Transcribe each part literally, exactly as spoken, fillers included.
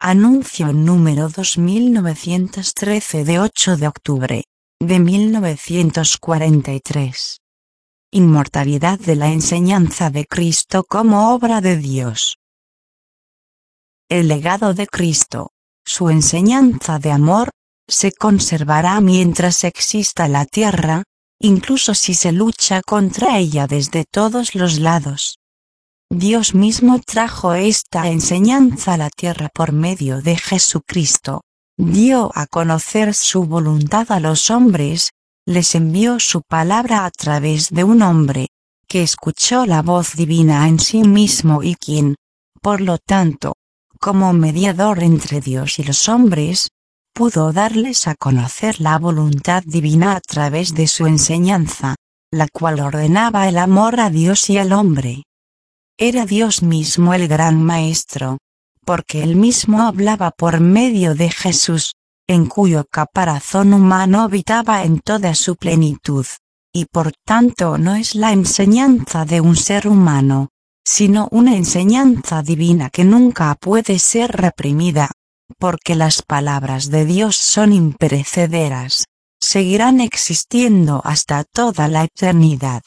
Anuncio número dos mil novecientos trece de ocho de octubre de mil novecientos cuarenta y tres. Inmortalidad de la enseñanza de Cristo como obra de Dios. El legado de Cristo, su enseñanza de amor, se conservará mientras exista la tierra, incluso si se lucha contra ella desde todos los lados. Dios mismo trajo esta enseñanza a la tierra por medio de Jesucristo, dio a conocer su voluntad a los hombres, les envió su palabra a través de un hombre, que escuchó la voz divina en sí mismo y quien, por lo tanto, como mediador entre Dios y los hombres, pudo darles a conocer la voluntad divina a través de su enseñanza, la cual ordenaba el amor a Dios y al hombre. Era Dios mismo el gran maestro, porque él mismo hablaba por medio de Jesús, en cuyo caparazón humano habitaba en toda su plenitud, y por tanto no es la enseñanza de un ser humano, sino una enseñanza divina que nunca puede ser reprimida, porque las palabras de Dios son imperecederas, seguirán existiendo hasta toda la eternidad.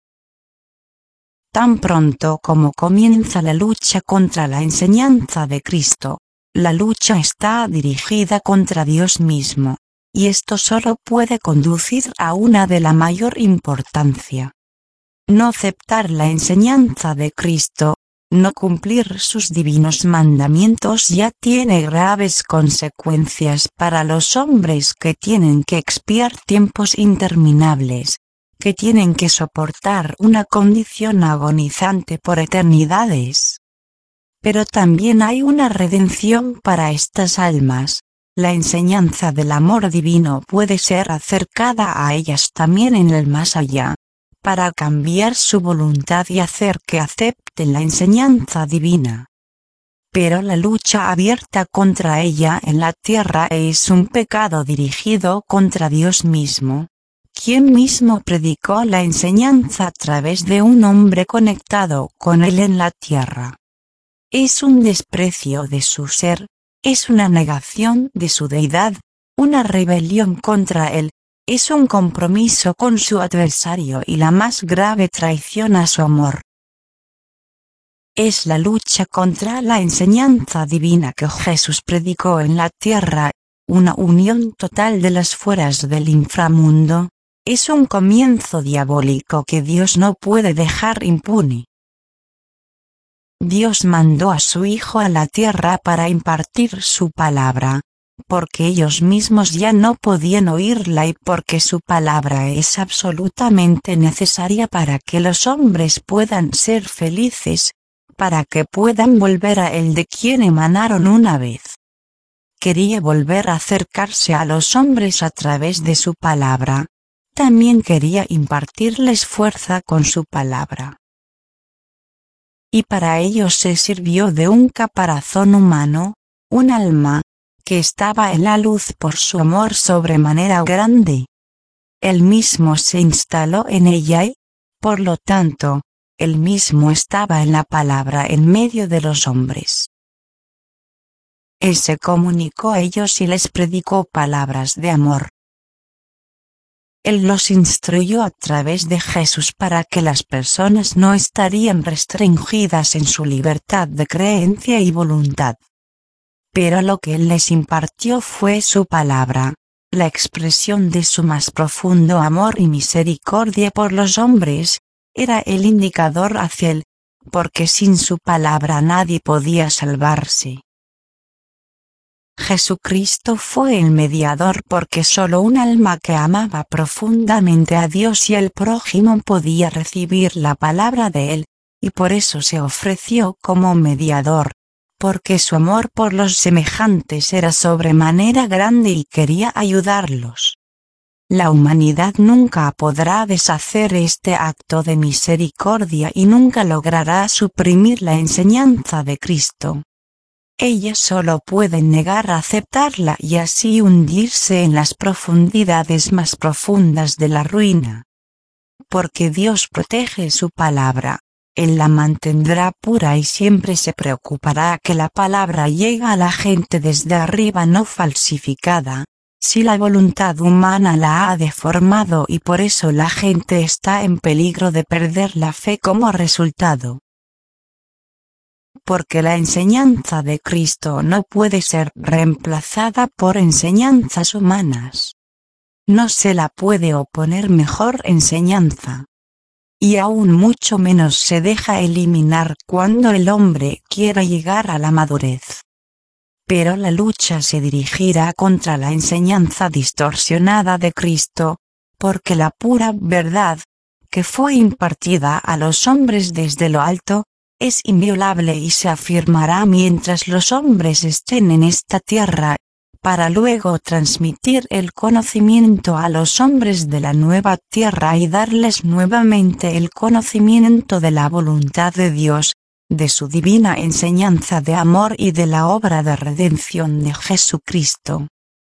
Tan pronto como comienza la lucha contra la enseñanza de Cristo, la lucha está dirigida contra Dios mismo, y esto solo puede conducir a una de la mayor importancia. No aceptar la enseñanza de Cristo, no cumplir sus divinos mandamientos ya tiene graves consecuencias para los hombres que tienen que expiar tiempos interminables, que tienen que soportar una condición agonizante por eternidades. Pero también hay una redención para estas almas. La enseñanza del amor divino puede ser acercada a ellas también en el más allá, para cambiar su voluntad y hacer que acepten la enseñanza divina. Pero la lucha abierta contra ella en la tierra es un pecado dirigido contra Dios mismo, quien mismo predicó la enseñanza a través de un hombre conectado con él en la tierra. Es un desprecio de su ser, es una negación de su deidad, una rebelión contra él, es un compromiso con su adversario y la más grave traición a su amor. Es la lucha contra la enseñanza divina que Jesús predicó en la tierra, una unión total de las fuerzas del inframundo. Es un comienzo diabólico que Dios no puede dejar impune. Dios mandó a su Hijo a la tierra para impartir su palabra, porque ellos mismos ya no podían oírla y porque su palabra es absolutamente necesaria para que los hombres puedan ser felices, para que puedan volver a Él de quien emanaron una vez. Quería volver a acercarse a los hombres a través de su palabra. También quería impartirles fuerza con su palabra. Y para ello se sirvió de un caparazón humano, un alma, que estaba en la luz por su amor sobremanera grande. Él mismo se instaló en ella y, por lo tanto, él mismo estaba en la palabra en medio de los hombres. Él se comunicó a ellos y les predicó palabras de amor. Él los instruyó a través de Jesús para que las personas no estarían restringidas en su libertad de creencia y voluntad. Pero lo que Él les impartió fue su palabra, la expresión de su más profundo amor y misericordia por los hombres, era el indicador hacia Él, porque sin su palabra nadie podía salvarse. Jesucristo fue el mediador porque solo un alma que amaba profundamente a Dios y al prójimo podía recibir la palabra de Él, y por eso se ofreció como mediador, porque su amor por los semejantes era sobremanera grande y quería ayudarlos. La humanidad nunca podrá deshacer este acto de misericordia y nunca logrará suprimir la enseñanza de Cristo. Ellas solo pueden negar a aceptarla y así hundirse en las profundidades más profundas de la ruina. Porque Dios protege su palabra, Él la mantendrá pura y siempre se preocupará que la palabra llegue a la gente desde arriba no falsificada. Si la voluntad humana la ha deformado y por eso la gente está en peligro de perder la fe como resultado. Porque la enseñanza de Cristo no puede ser reemplazada por enseñanzas humanas. No se la puede oponer mejor enseñanza. Y aún mucho menos se deja eliminar cuando el hombre quiera llegar a la madurez. Pero la lucha se dirigirá contra la enseñanza distorsionada de Cristo, porque la pura verdad, que fue impartida a los hombres desde lo alto, es inviolable y se afirmará mientras los hombres estén en esta tierra, para luego transmitir el conocimiento a los hombres de la nueva tierra y darles nuevamente el conocimiento de la voluntad de Dios, de su divina enseñanza de amor y de la obra de redención de Jesucristo.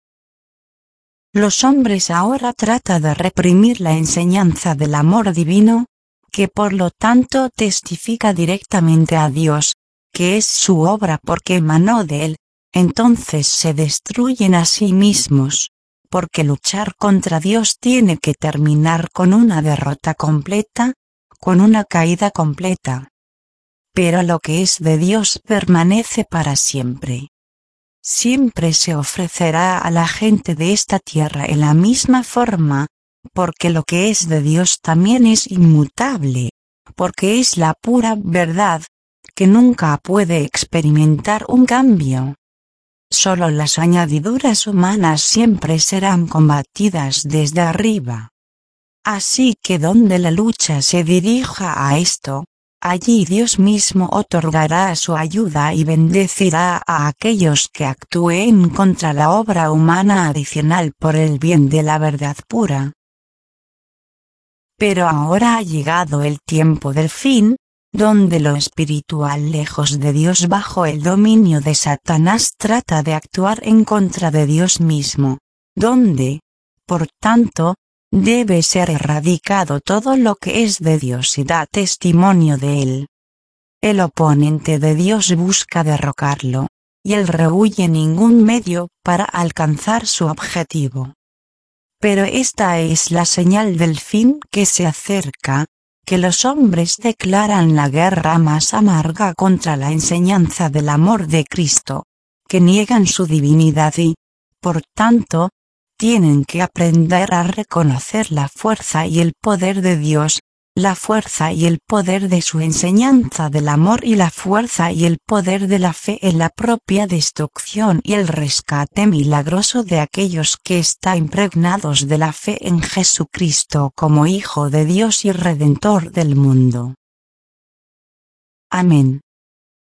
Los hombres ahora tratan de reprimir la enseñanza del amor divino, que por lo tanto testifica directamente a Dios, que es su obra porque emanó de Él. Entonces se destruyen a sí mismos, porque luchar contra Dios tiene que terminar con una derrota completa, con una caída completa. Pero lo que es de Dios permanece para siempre. Siempre se ofrecerá a la gente de esta tierra en la misma forma, porque lo que es de Dios también es inmutable, porque es la pura verdad, que nunca puede experimentar un cambio. Solo las añadiduras humanas siempre serán combatidas desde arriba. Así que donde la lucha se dirija a esto, allí Dios mismo otorgará su ayuda y bendecirá a aquellos que actúen contra la obra humana adicional por el bien de la verdad pura. Pero ahora ha llegado el tiempo del fin, donde lo espiritual lejos de Dios bajo el dominio de Satanás trata de actuar en contra de Dios mismo, donde, por tanto, debe ser erradicado todo lo que es de Dios y da testimonio de él. El oponente de Dios busca derrocarlo, y él rehuye ningún medio para alcanzar su objetivo. Pero esta es la señal del fin que se acerca, que los hombres declaran la guerra más amarga contra la enseñanza del amor de Cristo, que niegan su divinidad y, por tanto, tienen que aprender a reconocer la fuerza y el poder de Dios, la fuerza y el poder de su enseñanza del amor y la fuerza y el poder de la fe en la propia destrucción y el rescate milagroso de aquellos que están impregnados de la fe en Jesucristo como Hijo de Dios y Redentor del mundo. Amén.